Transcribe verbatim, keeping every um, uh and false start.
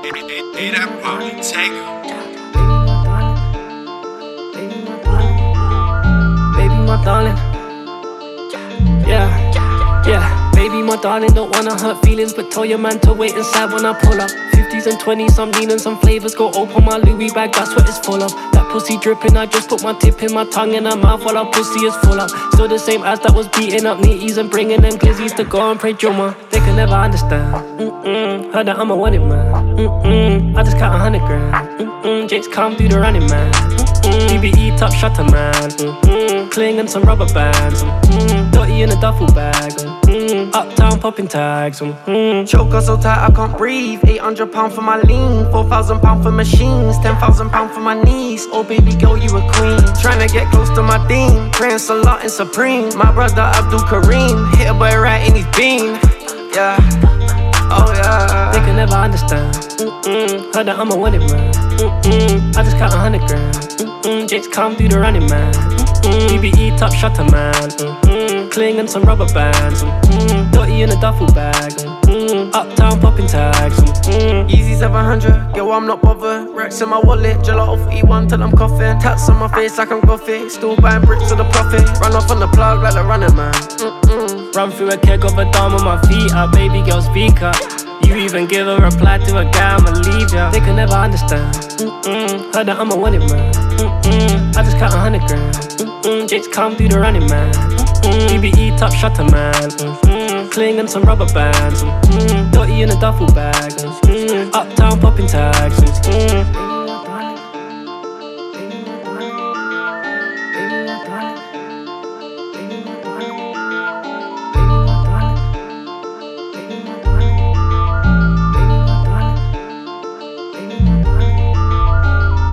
Hey, that party tango. Baby, my darling. Baby, my darling. Yeah, yeah. Baby, my darling, don't wanna hurt feelings, but tell your man to wait inside when I pull up. Fifties and twenties, I'm leaning some flavors. Go open my Louis bag, that's what it's full of. That pussy dripping, I just put my tip in my tongue in her mouth while her pussy is full up. Still the same ass that was beating up nitties and bringing them glizzies to go and pray Juma. They can never understand. Mm-mm. Heard that I'm a wanted man. Mm-mm. I just count a hundred grand. Mm-mm. Jakes come through the running man. Mm-mm. D B E top shutter man. Mm-mm. Cling and some rubber bands. Mm-mm. Dirty in a duffel bag. Mm-mm. Uptown popping tags. Mm-hmm. Choke her so tight I can't breathe. eight hundred pound for my lean, four thousand pound for machines, ten thousand pound for my knees. Oh baby girl, you a queen. Tryna get close to my dean, praying Salat and Supreme. My brother Abdul Kareem, hit a boy right in his bean. Yeah, oh yeah. They can never understand. Mm-mm. Heard that I'm a wanted man. Mm-mm. I just count a hundred grand. Mm-mm. Jakes come through the running man. Mm-mm. D B E top shutter man. Mm-mm. Cling and some rubber bands. Mm-mm. Dirty in a duffel bag. Mm-mm. Uptown popping tags. Mm-mm. Easy seven hundred, yo I'm not bothered. Racks in my wallet, gelato for E one till I'm coughing. Tats on my face like I'm gothic. Still buying bricks to the profit. Run off on the plug like the running man. Mm-mm. Run through a keg of a dime with my feet up. Baby girl speak up. You even give a reply to a guy, I'ma leave ya. They can never understand. Mm-mm. Heard that I'm a wanted man. Mm-mm. I just count a hundred grand. Mm-mm. Jakes come through the running man. Mm-mm. D B E top shutter man. Mm-mm. Cling and some rubber bands. Mm-mm. Dirty in a duffel bag. Mm-mm. Uptown popping tags. Mm-mm.